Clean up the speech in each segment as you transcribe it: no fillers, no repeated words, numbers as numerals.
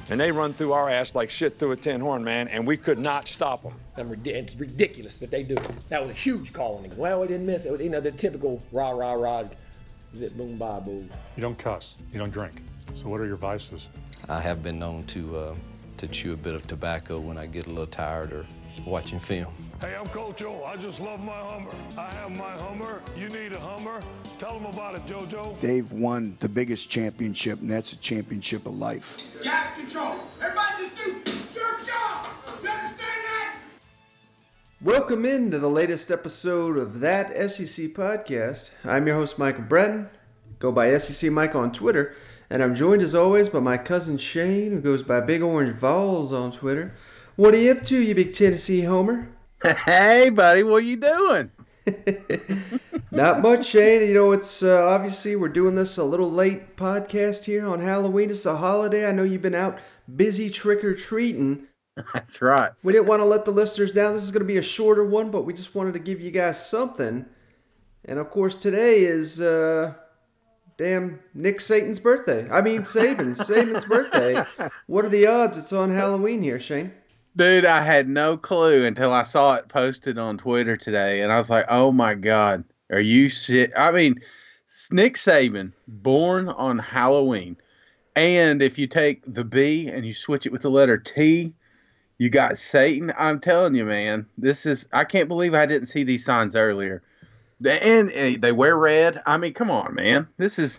and they run through our ass like shit through a tin horn, man, and we could not stop them. It's ridiculous that they do it. That was a huge call on him. Well, we didn't miss it. You know, the typical rah, rah, rah, zip, boom, bye, boo. You don't cuss. You don't drink. So what are your vices? I have been known to chew a bit of tobacco when I get a little tired or watching film. Hey, I'm Coach O. I just love my Hummer. I have my Hummer. You need a Hummer? Tell them about it, JoJo. They've won the biggest championship, and that's a championship of life. Gas control. Everybody just do your job. You understand that? Welcome into the latest episode of That SEC Podcast. I'm your host, Michael Breton. Go by SEC Mike on Twitter. And I'm joined as always by my cousin Shane, who goes by Big Orange Vols on Twitter. What are you up to, you big Tennessee homer? Hey, buddy, what are you doing? Not much, Shane. You know, it's obviously we're doing this a little late podcast here on Halloween. It's a holiday. I know you've been out busy trick-or-treating. That's right. We didn't want to let the listeners down. This is going to be a shorter one, but we just wanted to give you guys something. And, of course, today is... damn, Nick Saban's birthday. I mean, Saban's birthday. What are the odds it's on Halloween here, Shane? Dude, I had no clue until I saw it posted on Twitter today, and I was like, oh my God, are you shit? I mean, Nick Saban, born on Halloween, and if you take the B and you switch it with the letter T, you got Satan. I'm telling you, man, I can't believe I didn't see these signs earlier. And they wear red. I mean, come on, man. This is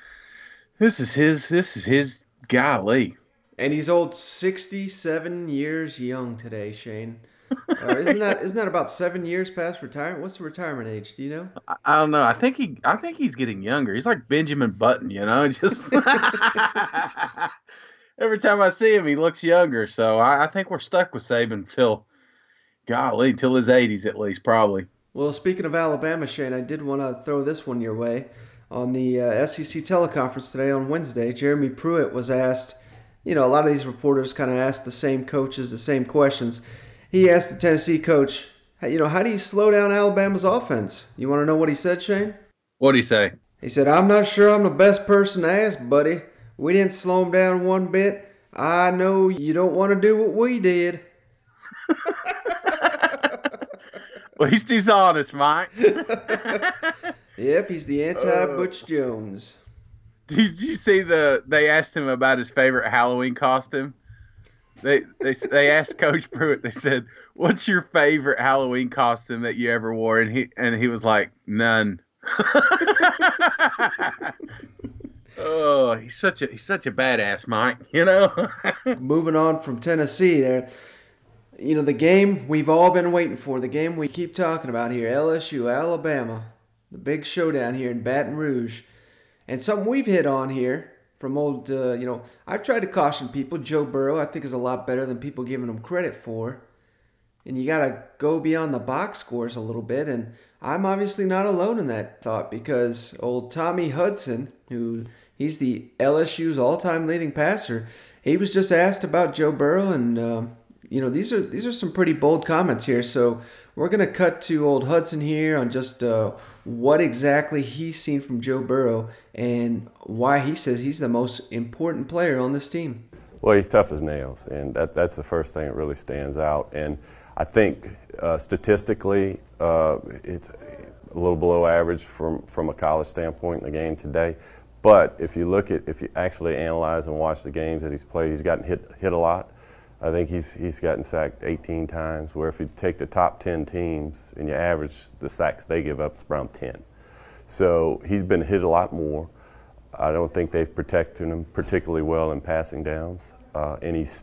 his golly. And he's old 67 years young today, Shane. Isn't that about 7 years past retirement? What's the retirement age? Do you know? I don't know. I think he's getting younger. He's like Benjamin Button, you know. Just every time I see him, he looks younger. So I think we're stuck with Saban till his 80s at least, probably. Well, speaking of Alabama, Shane, I did want to throw this one your way. On the SEC teleconference today on Wednesday, Jeremy Pruitt was asked, you know, a lot of these reporters kind of ask the same coaches the same questions. He asked the Tennessee coach, hey, you know, how do you slow down Alabama's offense? You want to know what he said, Shane? What'd he say? He said, I'm not sure I'm the best person to ask, buddy. We didn't slow them down one bit. I know you don't want to do what we did. At least he's honest, Mike. Yep, he's the anti-Butch Jones. Did you see they asked him about his favorite Halloween costume? They asked Coach Pruitt, they said, what's your favorite Halloween costume that you ever wore? And he was like, none. Oh, he's such a badass, Mike, you know? Moving on from Tennessee there. You know, the game we've all been waiting for, the game we keep talking about here, LSU, Alabama, the big showdown here in Baton Rouge. And something we've hit on here from old, I've tried to caution people. Joe Burrow, I think, is a lot better than people giving him credit for. And you got to go beyond the box scores a little bit. And I'm obviously not alone in that thought because old Tommy Hudson, he's the LSU's all-time leading passer, he was just asked about Joe Burrow and... these are some pretty bold comments here. So we're going to cut to old Hudson here on just what exactly he's seen from Joe Burrow and why he says he's the most important player on this team. Well, he's tough as nails, and that's the first thing that really stands out. And I think statistically it's a little below average from a college standpoint in the game today. But if you actually analyze and watch the games that he's played, he's gotten hit a lot. I think he's gotten sacked 18 times, where if you take the top 10 teams and you average the sacks they give up, it's around 10. So he's been hit a lot more. I don't think they've protected him particularly well in passing downs. And he's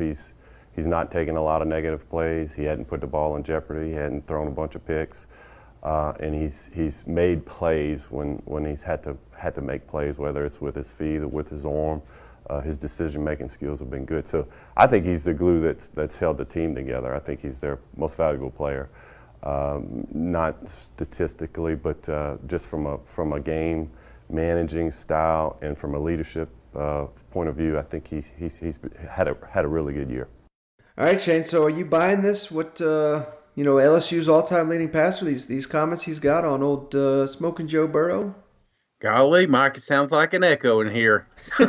not taking a lot of negative plays. He hadn't put the ball in jeopardy. He hadn't thrown a bunch of picks. And he's made plays when he's had to make plays, whether it's with his feet or with his arm. His decision-making skills have been good. So I think he's the glue that's held the team together. I think he's their most valuable player, not statistically, but just from a game managing style and from a leadership point of view. I think he's had a really good year. All right, Shane. So are you buying this? What LSU's all-time leading passer? These comments he's got on old smoking Joe Burrow. Golly, Mike, it sounds like an echo in here.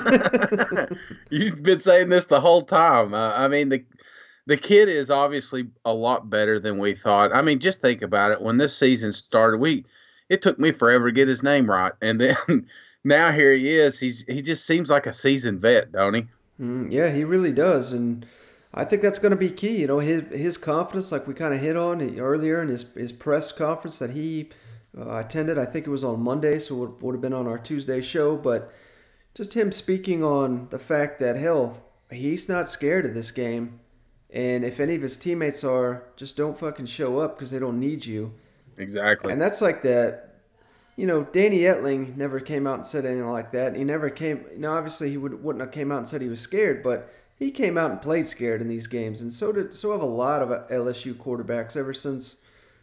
You've been saying this the whole time. I mean, the kid is obviously a lot better than we thought. I mean, just think about it. When this season started, it took me forever to get his name right, and then now here he is. He just seems like a seasoned vet, don't he? Yeah, he really does, and I think that's going to be key. You know, his confidence, like we kind of hit on earlier in his press conference that he attended. I think it was on Monday, so it would have been on our Tuesday show. But just him speaking on the fact that, hell, he's not scared of this game. And if any of his teammates are, just don't fucking show up because they don't need you. Exactly. And that's like that. You know, Danny Etling never came out and said anything like that. He never came. You know, obviously he wouldn't have came out and said he was scared, but he came out and played scared in these games, and so have a lot of LSU quarterbacks ever since.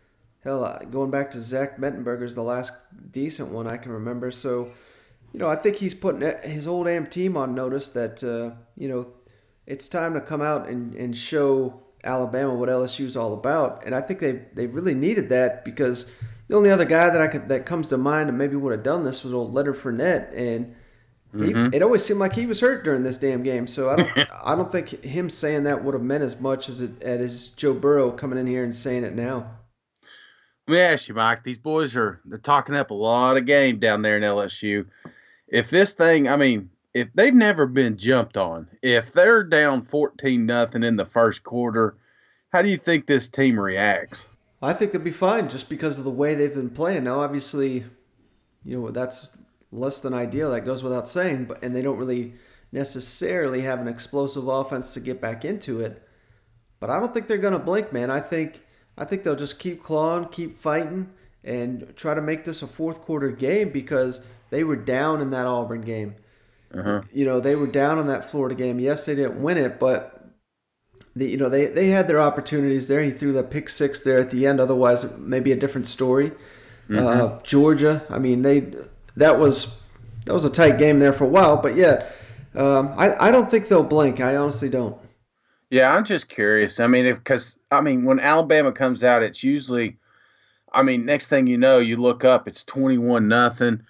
Hell, going back to Zach Mettenberger's the last decent one I can remember. So, you know, I think he's putting his old AM team on notice that, you know, it's time to come out and show Alabama what LSU's all about. And I think they really needed that because the only other guy that comes to mind and maybe would have done this was old Leonard Fournette. And it always seemed like he was hurt during this damn game. So I don't think him saying that would have meant as much as Joe Burrow coming in here and saying it now. Let me ask you, Mike. These boys they're talking up a lot of game down there in LSU. If this thing, I mean, if they've never been jumped on, if they're down 14-0 in the first quarter, how do you think this team reacts? I think they'll be fine just because of the way they've been playing. Now, obviously, you know, that's less than ideal. That goes without saying. And they don't really necessarily have an explosive offense to get back into it. But I don't think they're going to blink, man. I think they'll just keep clawing, keep fighting, and try to make this a fourth quarter game because they were down in that Auburn game. You know, they were down in that Florida game. Yes, they didn't win it, but they had their opportunities there. He threw that pick six there at the end. Otherwise, it may be a different story. Georgia, I mean, that was a tight game there for a while. But yeah, I don't think they'll blink. I honestly don't. Yeah, I'm just curious. I mean, when Alabama comes out, it's usually, I mean, next thing you know, you look up, it's 21-0,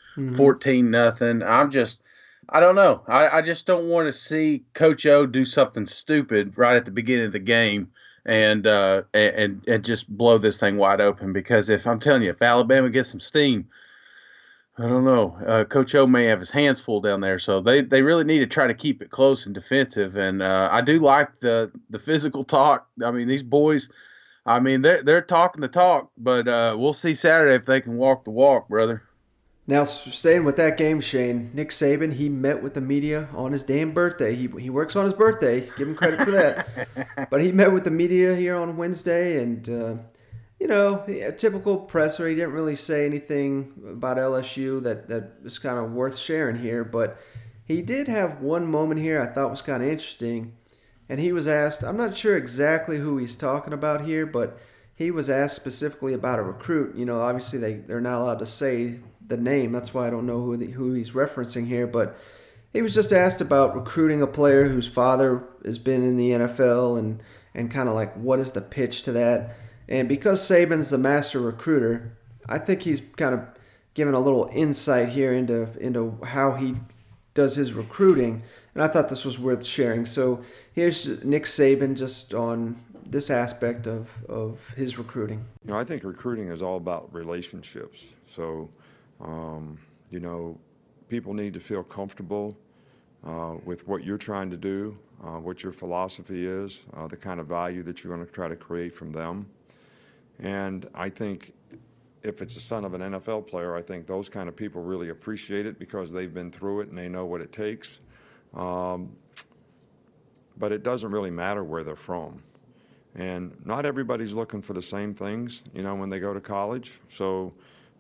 14-0. I don't know. I just don't want to see Coach O do something stupid right at the beginning of the game and just blow this thing wide open. Because if Alabama gets some steam, I don't know. Coach O may have his hands full down there, so they really need to try to keep it close and defensive. And I do like the physical talk. I mean, these boys, I mean, they're talking the talk, but we'll see Saturday if they can walk the walk, brother. Now, staying with that game, Shane, Nick Saban, he met with the media on his damn birthday. He works on his birthday. Give him credit for that. But he met with the media here on Wednesday, and you know, a typical presser. He didn't really say anything about LSU that was kind of worth sharing here, but he did have one moment here I thought was kind of interesting. And he was asked, I'm not sure exactly who he's talking about here, but he was asked specifically about a recruit. You know, obviously they're not allowed to say the name. That's why I don't know who he's referencing here, but he was just asked about recruiting a player whose father has been in the NFL and kind of like what is the pitch to that. And because Saban's the master recruiter, I think he's kind of given a little insight here into how he does his recruiting. And I thought this was worth sharing. So here's Nick Saban just on this aspect of his recruiting. You know, I think recruiting is all about relationships. So, you know, people need to feel comfortable with what you're trying to do, what your philosophy is, the kind of value that you're going to try to create from them. And I think if it's the son of an NFL player, I think those kind of people really appreciate it because they've been through it and they know what it takes. But it doesn't really matter where they're from. And not everybody's looking for the same things, you know, when they go to college. So,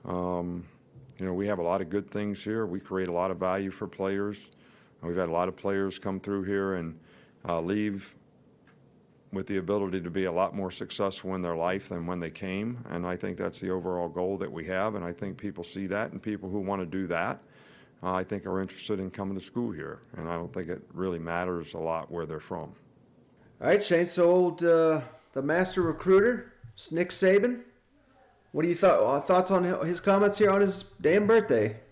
you know, we have a lot of good things here. We create a lot of value for players. We've had a lot of players come through here and leave with the ability to be a lot more successful in their life than when they came. And I think that's the overall goal that we have. And I think people see that, and people who want to do that, I think are interested in coming to school here. And I don't think it really matters a lot where they're from. All right, Shane, so the master recruiter, Nick Saban, what do you thoughts on his comments here on his damn birthday?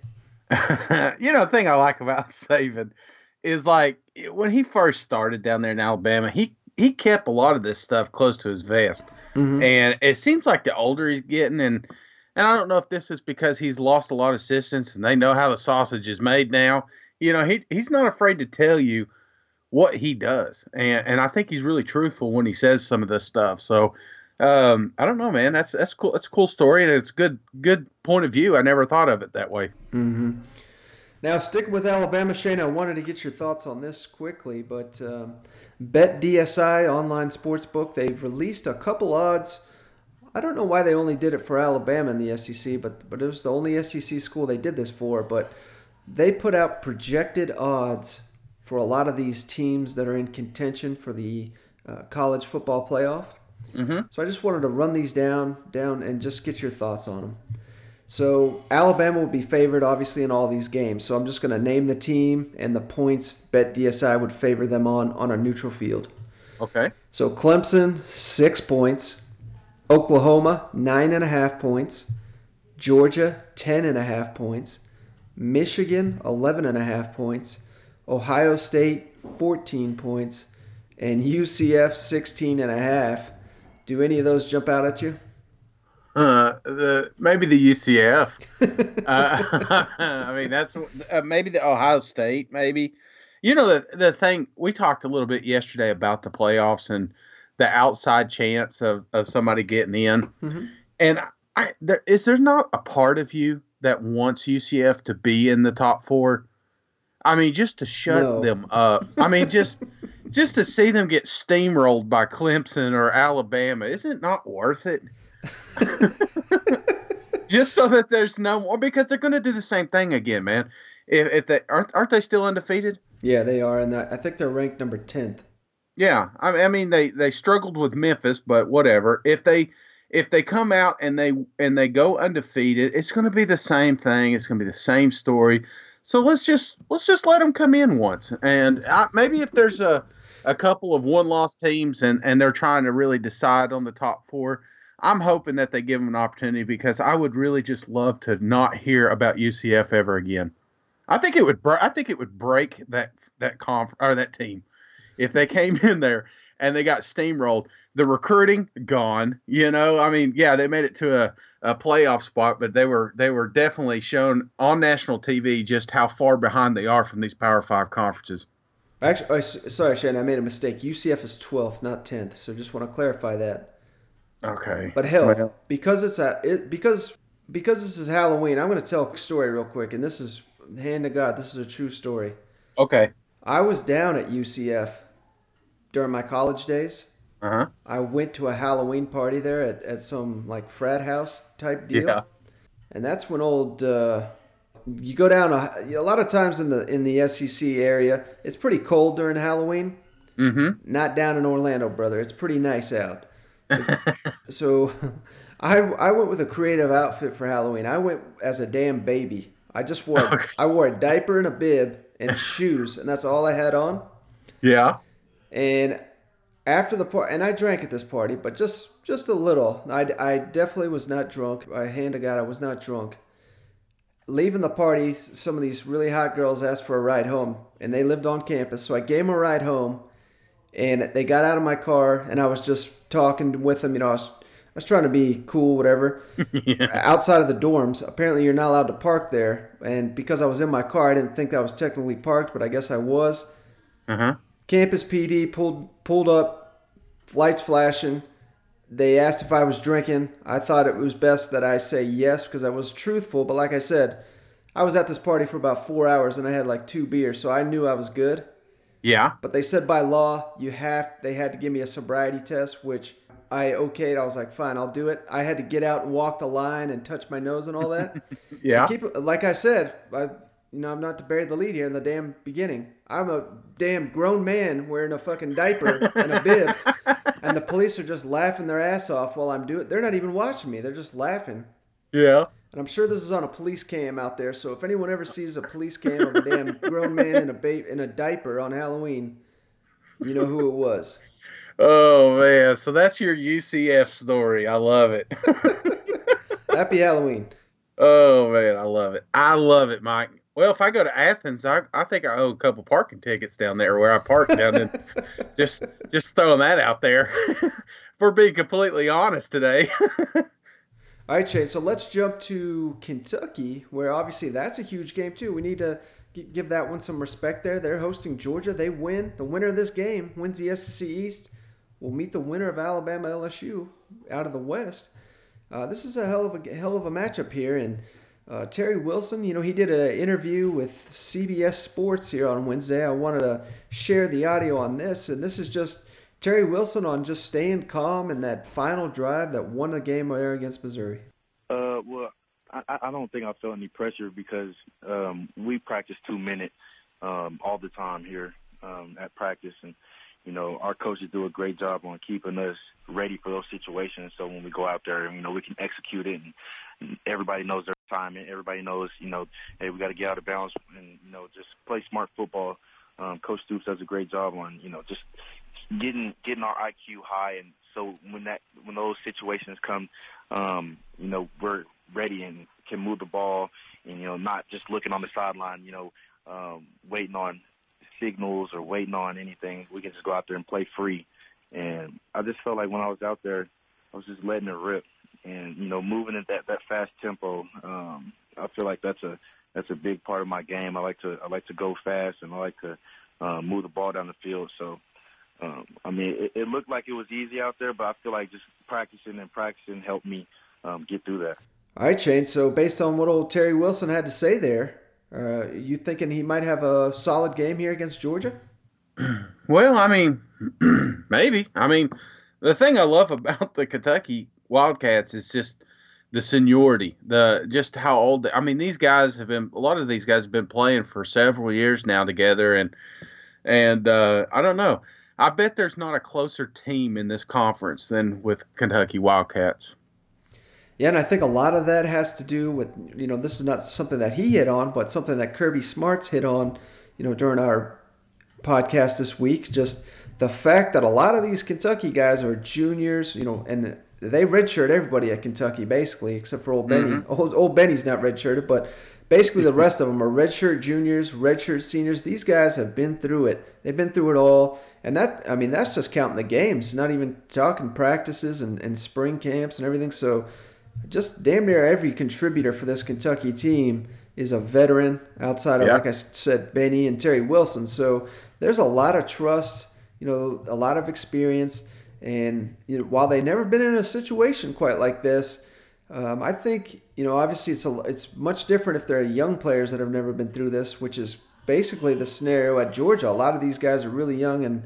The thing I like about Saban is like when he first started down there in Alabama, he kept a lot of this stuff close to his vest. And it seems like the older he's getting, and I don't know if this is because he's lost a lot of assistants and they know how the sausage is made now. He's not afraid to tell you what he does. And I think he's really truthful when he says some of this stuff. So I don't know, man. That's cool. It's a cool story, and it's good point of view. I never thought of it that way. Now, sticking with Alabama, Shane, I wanted to get your thoughts on this quickly, but BetDSI online sportsbook, they've released a couple odds. I don't know why they only did it for Alabama in the SEC, but it was the only SEC school they did this for. But they put out projected odds for a lot of these teams that are in contention for the college football playoff. So I just wanted to run these down and just get your thoughts on them. So Alabama will be favored, obviously, in all these games. So I'm just going to name the team and the points BetDSI would favor them on a neutral field. Okay. So Clemson, 6 points. Oklahoma, 9.5 points. Georgia, 10.5 points. Michigan, 11.5 points. Ohio State, 14 points. And UCF, 16.5. Do any of those jump out at you? Maybe the UCF. I mean, that's maybe the Ohio State. Maybe, the thing we talked a little bit yesterday about the playoffs and the outside chance of somebody getting in. And is there not a part of you that wants UCF to be in the top 4? I mean, just to shut them up. I mean, just to see them get steamrolled by Clemson or Alabama, is it not worth it? Just so that there's no more, because they're going to do the same thing again, man. If they aren't they still undefeated? Yeah, they are, and I think they're ranked number 10th. Yeah, I mean they struggled with Memphis, but whatever. If they come out and they go undefeated, it's going to be the same thing. It's going to be the same story. So let's just let them come in once, and maybe if there's a couple of one-loss teams and they're trying to really decide on the top 4. I'm hoping that they give them an opportunity, because I would really just love to not hear about UCF ever again. I think it would break that that team if they came in there and they got steamrolled. The recruiting gone. I mean, yeah, they made it to a playoff spot, but they were definitely shown on national TV just how far behind they are from these Power 5 conferences. Actually, sorry, Shane, I made a mistake. UCF is 12th, not 10th. So just want to clarify that. Okay. But hell, because because this is Halloween, I'm going to tell a story real quick, and this is, hand to God, this is a true story. Okay. I was down at UCF during my college days. I went to a Halloween party there at some like frat house type deal. Yeah. And that's when you go down a lot of times in the SEC area, it's pretty cold during Halloween. Not down in Orlando, brother. It's pretty nice out. So I went with a creative outfit for Halloween. I went as a damn baby. I wore a diaper and a bib and shoes, and that's all I had on. Yeah. And after the party, and I drank at this party, but just a little. I definitely was not drunk. I hand to God, I was not drunk. Leaving the party, some of these really hot girls asked for a ride home, and they lived on campus, so I gave them a ride home. And they got out of my car, and I was just talking with them. I was trying to be cool, whatever. Yeah. Outside of the dorms, apparently you're not allowed to park there. And because I was in my car, I didn't think that was technically parked, but I guess I was. Campus PD pulled up, lights flashing. They asked if I was drinking. I thought it was best that I say yes because I was truthful. But like I said, I was at this party for about 4 hours, and I had like 2 beers, so I knew I was good. Yeah. But they said by law, they had to give me a sobriety test, which I okayed. I was like, fine, I'll do it. I had to get out and walk the line and touch my nose and all that. Yeah. Like I said, I'm not to bury the lead here in the damn beginning. I'm a damn grown man wearing a fucking diaper and a bib, and the police are just laughing their ass off while I'm doing it. They're not even watching me. They're just laughing. Yeah. And I'm sure this is on a police cam out there, so if anyone ever sees a police cam of a damn grown man in a diaper on Halloween, you know who it was. Oh, man. So that's your UCF story. I love it. Happy Halloween. Oh, man. I love it. I love it, Mike. Well, if I go to Athens, I think I owe a couple parking tickets down there where I park down in. just throwing that out there. If we're being completely honest today. All right, Shane, so let's jump to Kentucky, where obviously that's a huge game too. We need to give that one some respect there. They're hosting Georgia. They win. The winner of this game wins the SEC East. Will meet the winner of Alabama LSU out of the West. This is a hell of a matchup here. And Terry Wilson, he did an interview with CBS Sports here on Wednesday. I wanted to share the audio on this, and this is just Terry Wilson on just staying calm in that final drive that won the game there against Missouri. Well, I don't think I felt any pressure because we practice 2 minutes all the time here at practice, and our coaches do a great job on keeping us ready for those situations. So when we go out there, we can execute it, and everybody knows their assignment. Everybody knows, hey, we got to get out of bounds and just play smart football. Coach Stoops does a great job on just getting our IQ high, and so when those situations come, we're ready and can move the ball, and not just looking on the sideline, waiting on signals or waiting on anything. We can just go out there and play free. And I just felt like when I was out there, I was just letting it rip, and moving at that fast tempo. I feel like that's a big part of my game. I like to go fast, and I like to move the ball down the field. So. It looked like it was easy out there, but I feel like just practicing helped me get through that. All right, Shane. So based on what old Terry Wilson had to say there, you thinking he might have a solid game here against Georgia? Well, maybe. The thing I love about the Kentucky Wildcats is just the seniority, just how old. A lot of these guys have been playing for several years now together, and I don't know. I bet there's not a closer team in this conference than with Kentucky Wildcats. Yeah, and I think a lot of that has to do with, this is not something that he hit on, but something that Kirby Smarts hit on, during our podcast this week. Just the fact that a lot of these Kentucky guys are juniors, and they redshirt everybody at Kentucky basically, except for Old Benny. Mm-hmm. Old Benny's not redshirted, but basically the rest of them are redshirt juniors, redshirt seniors. These guys have been through it. They've been through it all. And that's just counting the games, not even talking practices and spring camps and everything. So just damn near every contributor for this Kentucky team is a veteran outside of, like I said, Benny and Terry Wilson. So there's a lot of trust, a lot of experience. And while they've never been in a situation quite like this, I think, obviously it's much different if they're young players that have never been through this, which is basically the scenario at Georgia. A lot of these guys are really young, and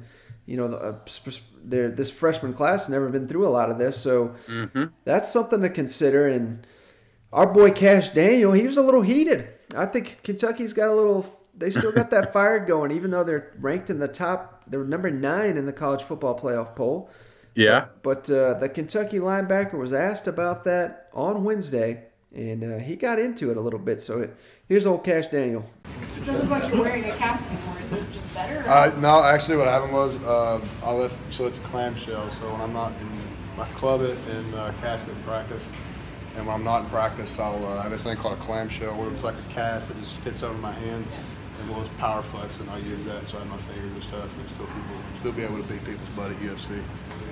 this freshman class has never been through a lot of this, so that's something to consider. And our boy Cash Daniel, he was a little heated. I think Kentucky's got they still got that fire going, even though they're ranked in the top. They're number 9 in the college football playoff poll. Yeah. But the Kentucky linebacker was asked about that on Wednesday, and he got into it a little bit. So here's old Cash Daniel. It doesn't look like you're wearing a cast anymore. Is it just better? No, actually what happened was so it's a clamshell. So when I'm not I club it and cast it in practice. And when I'm not in practice, I'll have this thing called a clamshell where it's like a cast that just fits over my hand. And it was power flex, and I use that inside my fingers and stuff, and still be able to beat people's butt at UFC.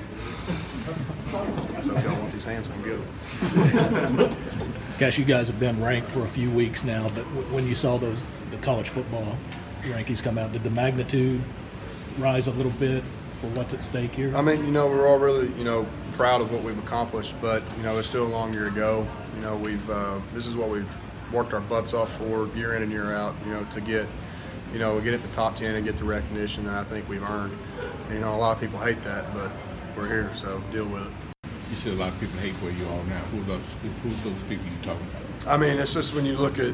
So if y'all want these hands, come get them. Gosh, you guys have been ranked for a few weeks now, but when you saw the college football rankings come out, did the magnitude rise a little bit for what's at stake here? We're all really, proud of what we've accomplished, but, there's still a long year to go. This is what we've worked our butts off for year in and year out, to get at the top 10 and get the recognition that I think we've earned. And, a lot of people hate that, but we're here, so deal with it. You said a lot of people hate where you are now. Who's those people you talking about? It's just when you look at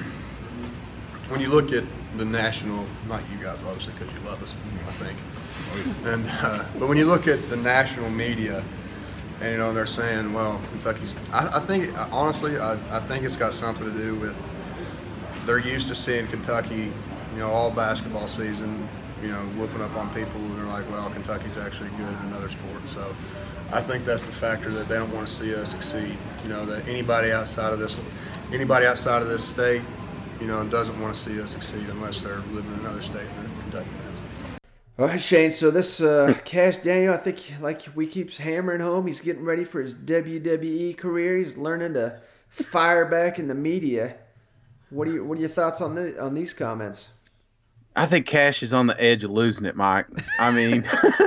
the national, not you guys obviously because you love us, I think. And but when you look at the national media, and they're saying, well, Kentucky's. I think honestly, I think it's got something to do with they're used to seeing Kentucky, all basketball season, whooping up on people, and they're like, well, Kentucky's actually good in another sport. So I think that's the factor that they don't want to see us succeed. That anybody outside of this state, and doesn't want to see us succeed unless they're living in another state and they're Kentucky fans. All right, Shane. So this Cash Daniel, I think, like we keep hammering home, he's getting ready for his WWE career. He's learning to fire back in the media. What are your thoughts on these comments? I think Cash is on the edge of losing it, Mike. I mean,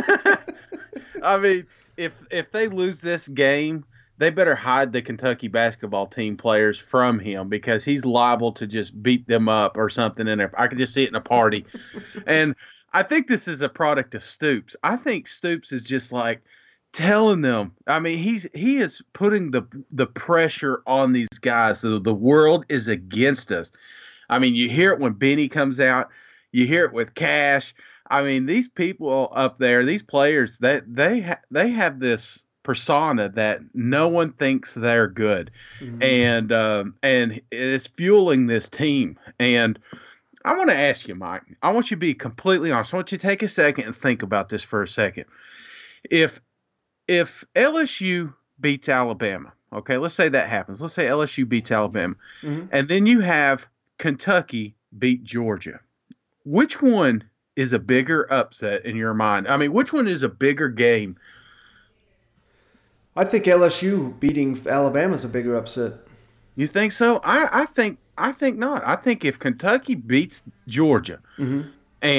if they lose this game, they better hide the Kentucky basketball team players from him because he's liable to just beat them up or something in there. I can just see it in a party. And I think this is a product of Stoops. I think Stoops is just like telling them. I mean, he is putting the pressure on these guys. The world is against us. I mean, you hear it when Benny comes out. You hear it with Cash. I mean, these people up there, these players, they have this persona that no one thinks they're good, and it's fueling this team. And I want to ask you, Mike. I want you to be completely honest. I want you to take a second and think about this for a second. If LSU beats Alabama, okay, let's say that happens. Let's say LSU beats Alabama, and then you have Kentucky beat Georgia. Which one is a bigger upset in your mind? I mean, which one is a bigger game? I think LSU beating Alabama is a bigger upset. You think so? I think not. I think if Kentucky beats Georgia, then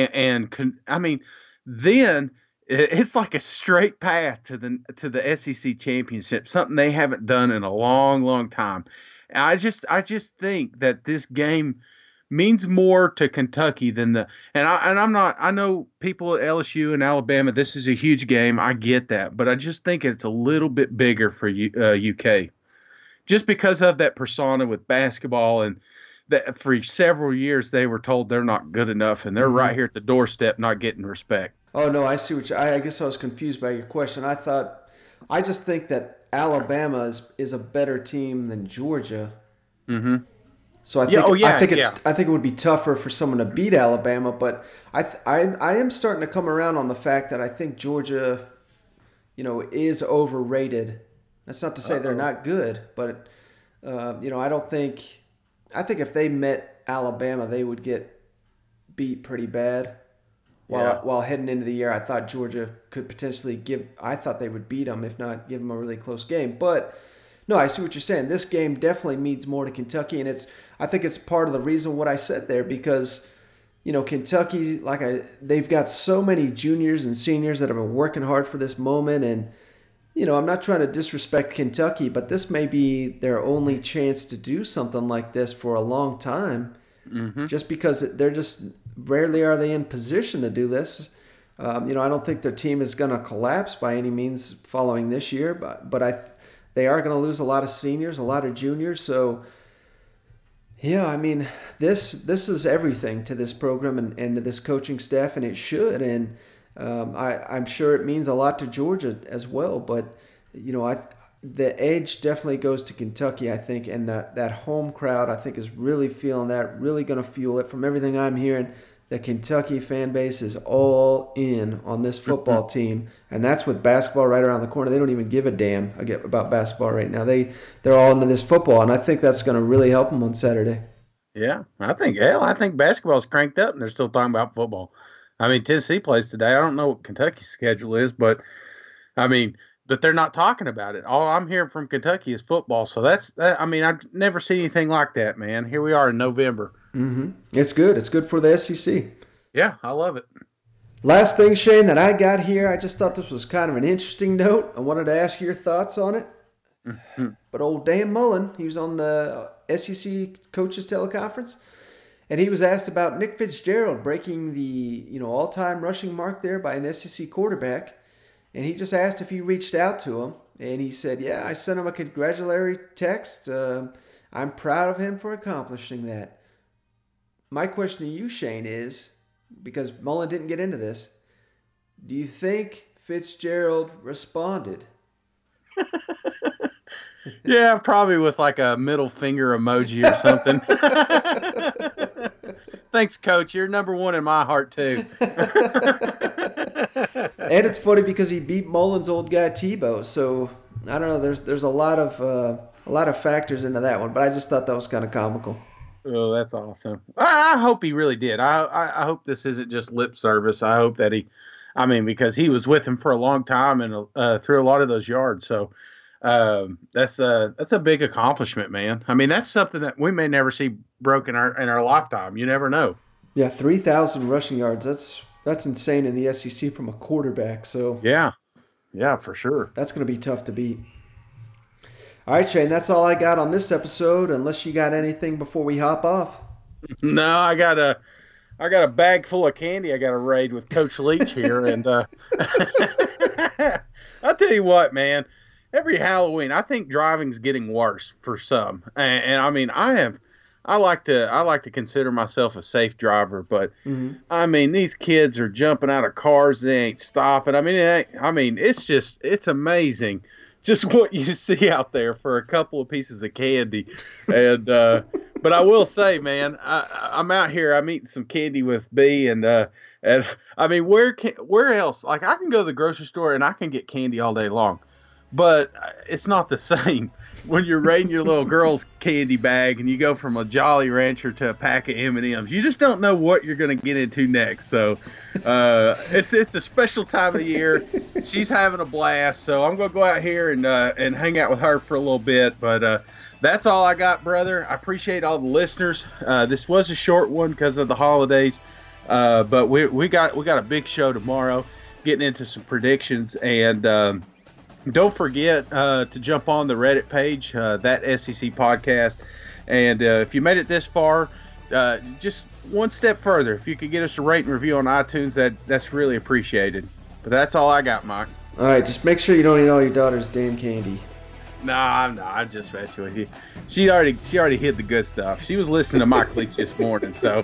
it's like a straight path to the SEC championship, something they haven't done in a long, long time. And I just think that this game means more to Kentucky than I know people at LSU and Alabama, this is a huge game. I get that, but I just think it's a little bit bigger for UK. Just because of that persona with basketball, and that for several years they were told they're not good enough, and they're right here at the doorstep not getting respect. Oh no, I see I guess I was confused by your question. I just think that Alabama is a better team than Georgia. Mm-hmm. So I think it would be tougher for someone to beat Alabama, but I am starting to come around on the fact that I think Georgia, is overrated. That's not to say they're not good, but I think if they met Alabama, they would get beat pretty bad. While heading into the year, I thought Georgia could potentially I thought they would beat them, if not give them a really close game. But no, I see what you're saying. This game definitely means more to Kentucky, and I think it's part of the reason what I said there, because Kentucky, they've got so many juniors and seniors that have been working hard for this moment, and I'm not trying to disrespect Kentucky, but this may be their only chance to do something like this for a long time, just because they're just rarely are they in position to do this. I don't think their team is going to collapse by any means following this year, but they are going to lose a lot of seniors, a lot of juniors. So, yeah, I mean, this is everything to this program and to this coaching staff, and it should. And I'm sure it means a lot to Georgia as well. But, the edge definitely goes to Kentucky, I think. And that home crowd, I think, is really feeling that, really going to fuel it. From everything I'm hearing, the Kentucky fan base is all in on this football team, and that's with basketball right around the corner. They don't even give a damn about basketball right now. They're all into this football, and I think that's going to really help them on Saturday. Yeah, I think basketball's cranked up, and they're still talking about football. I mean, Tennessee plays today. I don't know what Kentucky's schedule is, but they're not talking about it. All I'm hearing from Kentucky is football. So I've never seen anything like that, man. Here we are in November. Mm-hmm. It's good. It's good for the SEC. Yeah, I love it. Last thing, Shane, that I got here, I just thought this was kind of an interesting note. I wanted to ask your thoughts on it. Mm-hmm. But old Dan Mullen, he was on the SEC coaches teleconference, and he was asked about Nick Fitzgerald breaking the all-time rushing mark there by an SEC quarterback. And he just asked if he reached out to him. And he said, yeah, I sent him a congratulatory text. I'm proud of him for accomplishing that. My question to you, Shane, is, because Mullen didn't get into this, do you think Fitzgerald responded? Yeah, probably with like a middle finger emoji or something. Thanks, Coach. You're number one in my heart, too. And it's funny because he beat Mullen's old guy Tebow, so I don't know. There's a lot of factors into that one, but I just thought that was kind of comical. Oh, that's awesome. I hope he really did. I hope this isn't just lip service. I hope that because he was with him for a long time and threw a lot of those yards. So that's a big accomplishment, man. I mean, that's something that we may never see broken in our lifetime. You never know. Yeah, 3,000 rushing yards. That's insane in the SEC from a quarterback. So yeah, for sure. That's going to be tough to beat. All right, Shane, that's all I got on this episode, unless you got anything before we hop off. No, I got a bag full of candy I got to raid with Coach Leach here. And I'll tell you what, man, every Halloween, I think driving's getting worse for some. And I mean, I like to consider myself a safe driver, but I mean, these kids are jumping out of cars. They ain't stopping. I mean, it's amazing just what you see out there for a couple of pieces of candy. And, but I will say, man, I'm out here, I'm eating some candy with B and I mean, where else? Like, I can go to the grocery store and I can get candy all day long, but it's not the same when you're raiding your little girl's candy bag and you go from a Jolly Rancher to a pack of M&Ms. You just don't know what you're going to get into next. So it's a special time of year. She's having a blast. So I'm going to go out here and hang out with her for a little bit. But that's all I got, brother. I appreciate all the listeners. This was a short one because of the holidays. But we got a big show tomorrow, getting into some predictions. And don't forget to jump on the Reddit page, that SEC podcast. And if you made it this far, just one step further, if you could get us a rate and review on iTunes, that's really appreciated. But that's all I got, Mike. All right, just make sure you don't eat all your daughter's damn candy. Nah, I'm just messing with you. She already hid the good stuff. She was listening to Mike Leach this morning, so.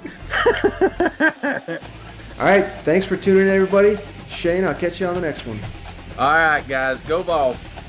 All right, thanks for tuning in, everybody. Shane, I'll catch you on the next one. All right, guys, go Vols.